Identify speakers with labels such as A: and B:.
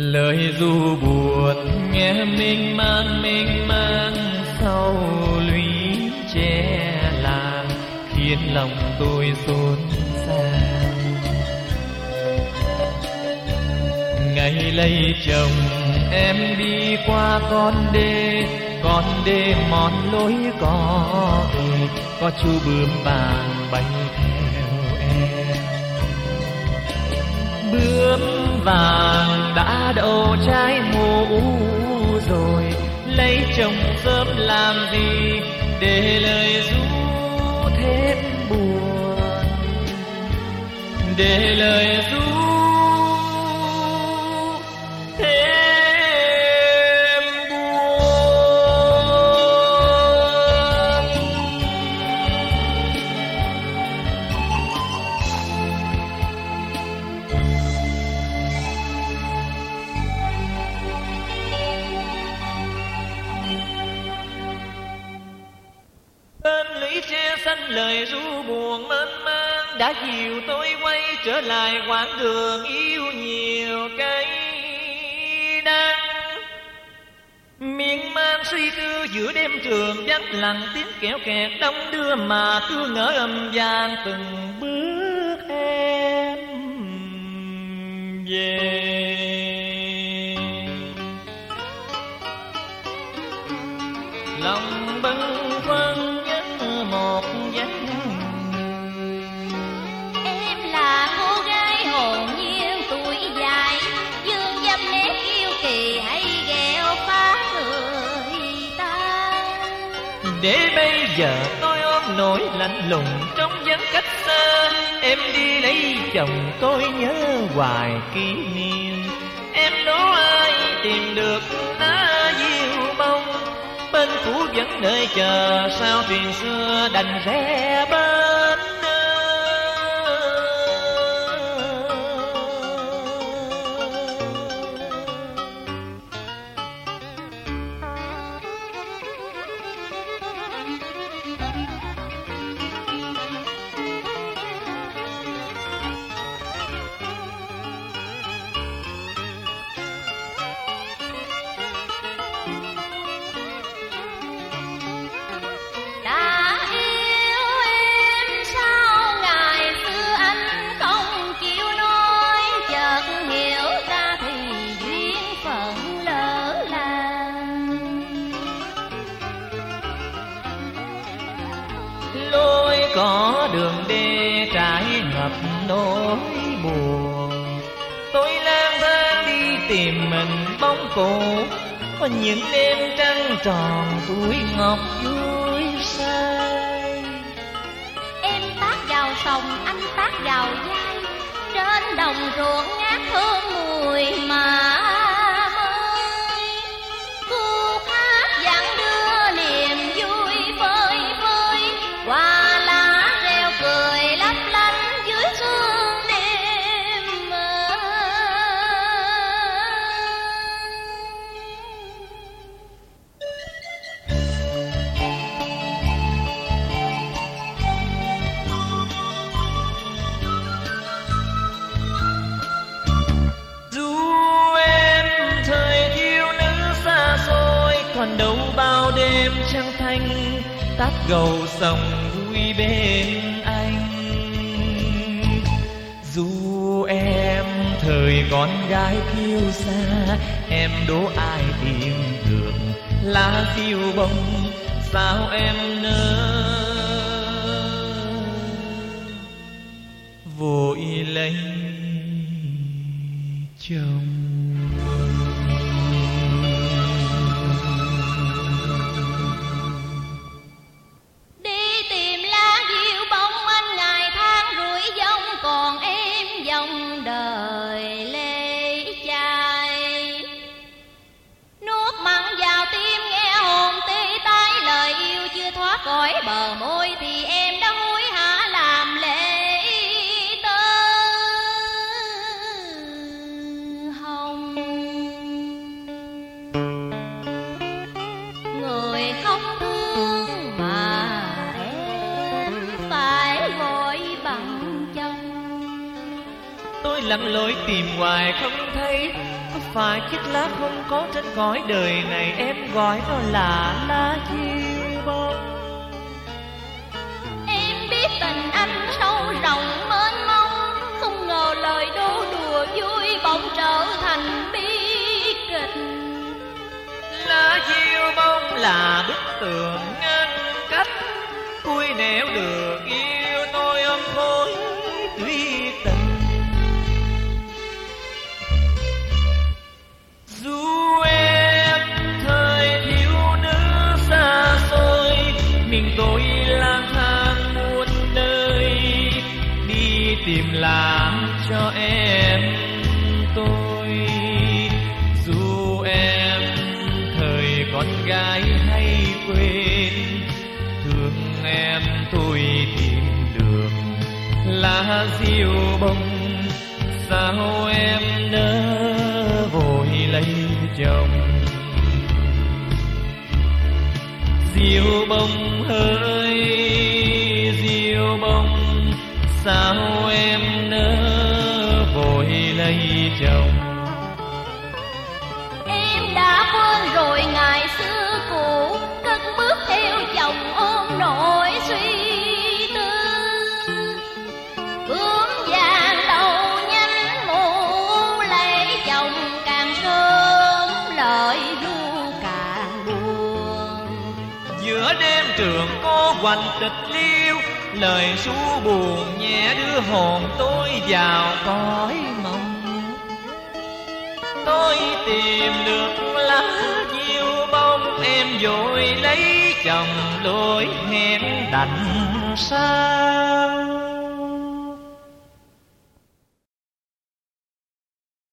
A: Lời ru buồn nghe mênh mang sau lũy che làng, khiến lòng tôi xốn xang. Ngày lấy chồng em đi qua con đê mòn lối có chú bướm vàng bay theo em. Bướm vàng đã đậu trái mùa rồi, lấy chồng sớm làm gì để lời ru thêm buồn, để lời ru thêm buồn. Bên lũy tre xanh lời ru buồn mênh mang đã dìu tôi quay trở lại quãng đường yêu nhiều cây đắng. Miên man suy tư giữa đêm trường vắng lặng, tiếng kẽo kẹt đông đưa mà cứ ngỡ âm vang từng bước em về. Lòng bâng khuâng nhớ một dáng.
B: Em là cô gái hồn nhiên tuổi dài, dương dâm nét yêu kỳ hay ghẹo phá người ta.
A: Để bây giờ tôi ôm nỗi lạnh lùng trong vắng cách xa, em đi lấy chồng tôi nhớ hoài kỷ niệm. Em đố ai tìm được lá diêu bông, bên cũ vẫn đợi chờ sao thuyền xưa đành rẽ bên. Có đường đê trải ngập nỗi buồn, tôi lang thang đi tìm mình bóng cổ. Có những đêm trăng tròn tuổi ngọc vui say.
B: Em tác vào sông, anh tác vào vai, trên đồng ruộng ngát hương mùi mà
A: đâu bao đêm trăng thanh, tát gầu sông vui bên anh. Dù em thời con gái kiêu xa, em đố ai tìm được lá diêu bông, sao em nỡ vội lấy chồng.
B: Cõi bờ môi thì em đã hối hả làm lễ tơ hồng. Người không thương mà em phải gọi bằng chồng.
A: Tôi lặn lội tìm hoài không thấy, phải chiếc lá không có trên cõi đời này, em gọi nó là lá diêu bông.
B: Em biết tình anh sâu rộng mênh mông, không ngờ lời đố đùa vui bỗng trở thành bi kịch.
A: Lá diêu bông là bức tường ngăn cách, cuối nẻo được yêu tôi ôm khối tuyệt tình. Dù em thời thiếu nữ xa xôi, mình tôi lang thang muôn nơi, đi tìm làm cho em tôi. Dù em thời con gái hay quên, thương em tôi tìm được lá diêu bông. Sao em nỡ vội lấy chồng? Diêu bông ơi diêu bông, sao em nỡ vội lấy chồng?
B: Em đã quên rồi ngày xưa cũ, cất bước theo chồng ôm nỗi suy tư. Bướm vàng đầu nhanh mù lấy chồng càng sớm, lời ru càng buồn.
A: Giữa đêm trường cô hoành tịch liêu, lời ru buồn nhẹ đưa hồn tôi vào cõi mộng. Tôi tìm được lá diêu bông, em vội lấy chồng lối hẹn đành sao.